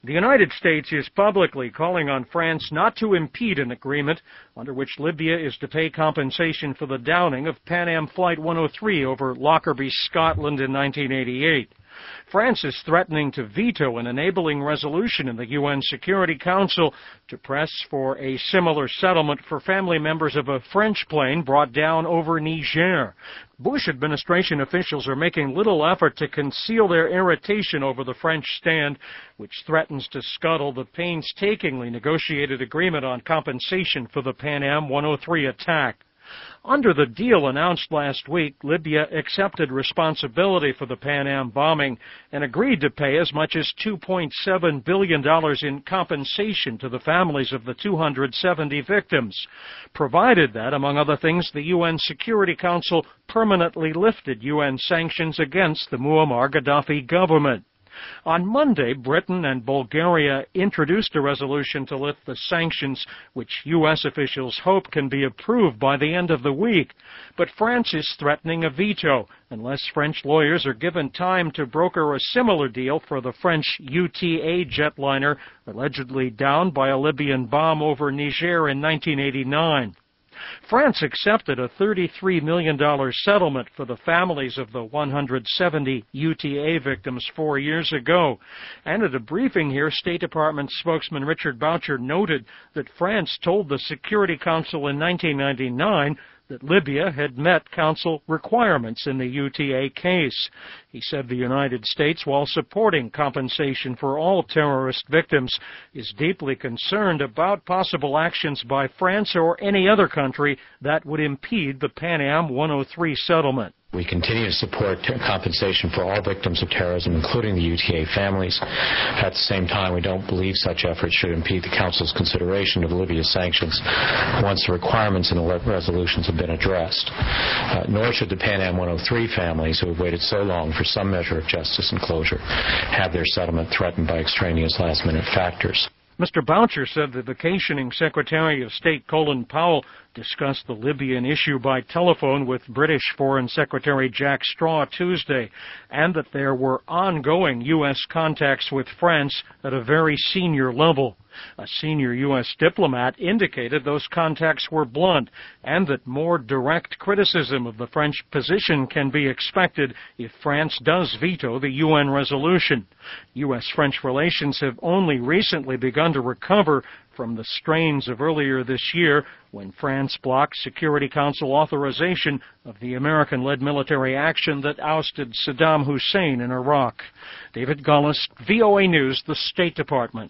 The United States is publicly calling on France not to impede an agreement under which Libya is to pay compensation for the downing of Pan Am Flight 103 over Lockerbie, Scotland in 1988. France is threatening to veto an enabling resolution in the UN Security Council to press for a similar settlement for family members of a French plane brought down over Niger. Bush administration officials are making little effort to conceal their irritation over the French stand, which threatens to scuttle the painstakingly negotiated agreement on compensation for the Pan Am 103 attack. Under the deal announced last week, Libya accepted responsibility for the Pan Am bombing and agreed to pay as much as $2.7 billion in compensation to the families of the 270 victims, provided that, among other things, the UN Security Council permanently lifted UN sanctions against the Muammar Gaddafi government. On Monday, Britain and Bulgaria introduced a resolution to lift the sanctions, which U.S. officials hope can be approved by the end of the week. But France is threatening a veto unless French lawyers are given time to broker a similar deal for the French UTA jetliner allegedly downed by a Libyan bomb over Niger in 1989. France accepted a $33 million settlement for the families of the 170 UTA victims 4 years ago. And at a briefing here, State Department spokesman Richard Boucher noted that France told the Security Council in 1999 that Libya had met Council requirements in the UTA case. He said the United States, while supporting compensation for all terrorist victims, is deeply concerned about possible actions by France or any other country that would impede the Pan Am 103 settlement. We continue to support compensation for all victims of terrorism, including the UTA families. At the same time, we don't believe such efforts should impede the Council's consideration of Libya's sanctions once the requirements in the resolutions have been addressed. Nor should the Pan Am 103 families, who have waited so long for some measure of justice and closure, have their settlement threatened by extraneous last-minute factors. Mr. Boucher said the vacationing Secretary of State Colin Powell discussed the Libyan issue by telephone with British Foreign Secretary Jack Straw Tuesday, and that there were ongoing U.S. contacts with France at a very senior level. A senior U.S. diplomat indicated those contacts were blunt and that more direct criticism of the French position can be expected if France does veto the UN resolution. U.S.-French relations have only recently begun to recover from the strains of earlier this year when France blocked Security Council authorization of the American-led military action that ousted Saddam Hussein in Iraq. David Gullis, VOA News, the State Department.